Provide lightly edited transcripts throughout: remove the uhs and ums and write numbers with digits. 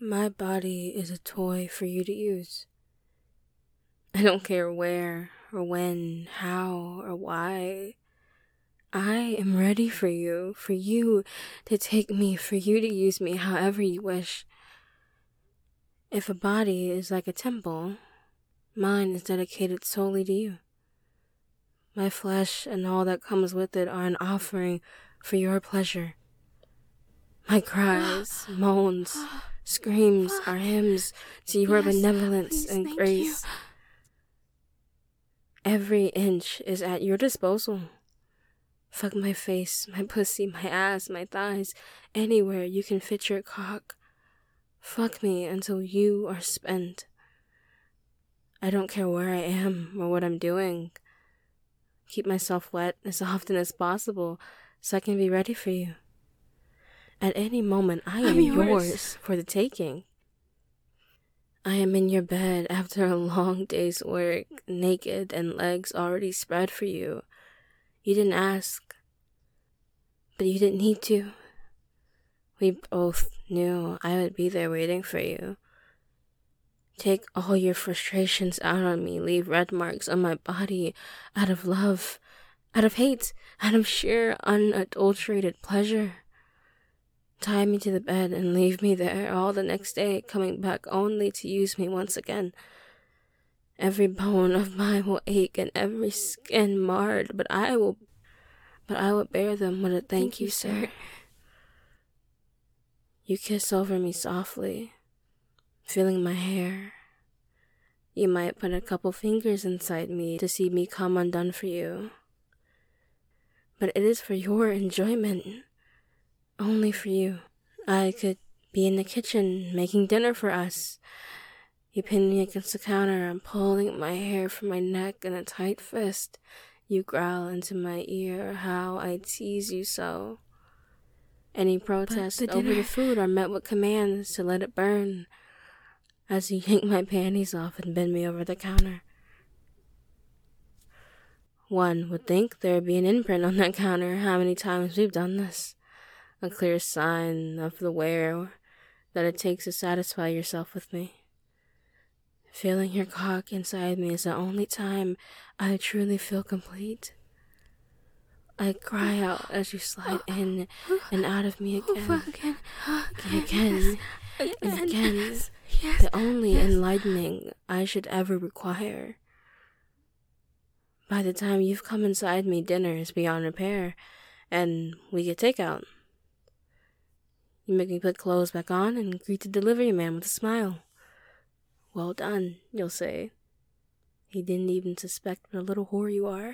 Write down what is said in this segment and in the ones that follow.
My body is a toy for you to use. I don't care where or when, how or why. I am ready for you to take me, for you to use me however you wish. If a body is like a temple, mine is dedicated solely to you. My flesh and all that comes with it are an offering for your pleasure. My cries, moans, screams are hymns to your benevolence and grace. Every inch is at your disposal. Fuck my face, my pussy, my ass, my thighs, anywhere you can fit your cock. Fuck me until you are spent. I don't care where I am or what I'm doing. Keep myself wet as often as possible so I can be ready for you. At any moment, I am yours for the taking. I am in your bed after a long day's work, naked and legs already spread for you. You didn't ask, but you didn't need to. We both knew I would be there waiting for you. Take all your frustrations out on me, leave red marks on my body, out of love, out of hate, out of sheer unadulterated pleasure. Tie me to the bed and leave me there all the next day, coming back only to use me once again. Every bone of mine will ache and every skin marred, but I will bear them with a thank you, sir. You kiss over me softly, feeling my hair. You might put a couple fingers inside me to see me come undone for you. But it is for your enjoyment. Only for you. I could be in the kitchen making dinner for us. You pin me against the counter. I'm pulling my hair from my neck in a tight fist. You growl into my ear how I tease you so. Any protests over the food are met with commands to let it burn as you yank my panties off and bend me over the counter. One would think there'd be an imprint on that counter how many times we've done this. A clear sign of the wear that it takes to satisfy yourself with me. Feeling your cock inside me is the only time I truly feel complete. I cry out as you slide in and out of me again, and again, and again, the only enlightening I should ever require. By the time you've come inside me, dinner is beyond repair, and we get takeout. You make me put clothes back on and greet the delivery man with a smile. Well done, you'll say. He didn't even suspect what a little whore you are.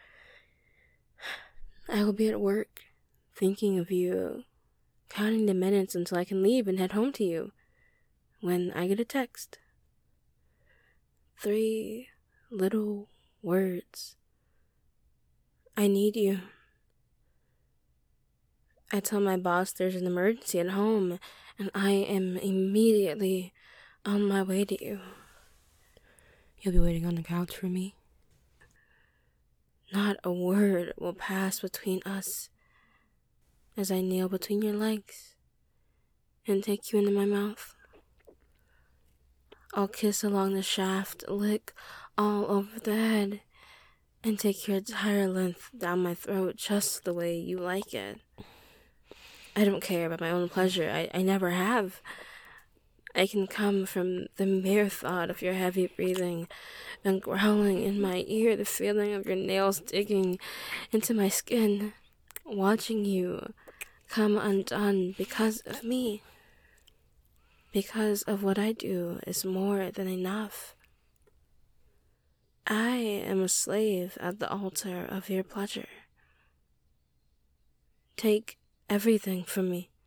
I will be at work, thinking of you, counting the minutes until I can leave and head home to you, when I get a text. 3 little words. I need you. I tell my boss there's an emergency at home, and I am immediately on my way to you. You'll be waiting on the couch for me. Not a word will pass between us as I kneel between your legs and take you into my mouth. I'll kiss along the shaft, lick all over the head, and take your entire length down my throat just the way you like it. I don't care about my own pleasure. I never have. I can come from the mere thought of your heavy breathing and growling in my ear, the feeling of your nails digging into my skin, watching you come undone because of me. Because of what I do is more than enough. I am a slave at the altar of your pleasure. Take everything from me.